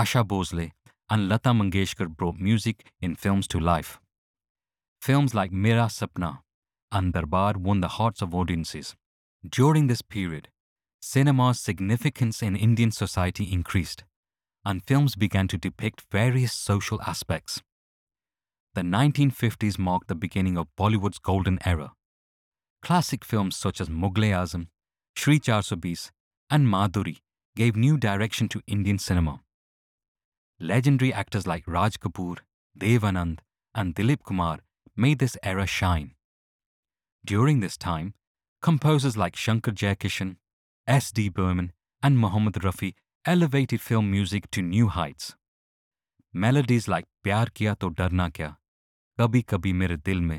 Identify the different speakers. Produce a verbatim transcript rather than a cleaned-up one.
Speaker 1: Asha Bhosle, and Lata Mangeshkar brought music in films to life. Films like Mera Sapna and Darbar won the hearts of audiences. During this period, cinema's significance in Indian society increased, and films began to depict various social aspects. The nineteen fifties marked the beginning of Bollywood's golden era. Classic films such as Mughal-e-Azam, Shri four twenty and Madhuri gave new direction to Indian cinema. Legendary actors like Raj Kapoor, Dev Anand, and Dilip Kumar made this era shine. During this time, composers like Shankar Jaikishan, S D Burman, and Mohammad Rafi elevated film music to new heights. Melodies like Pyar Kiya To Darna Kya, Kabhi Kabhi Mere Dil Mein,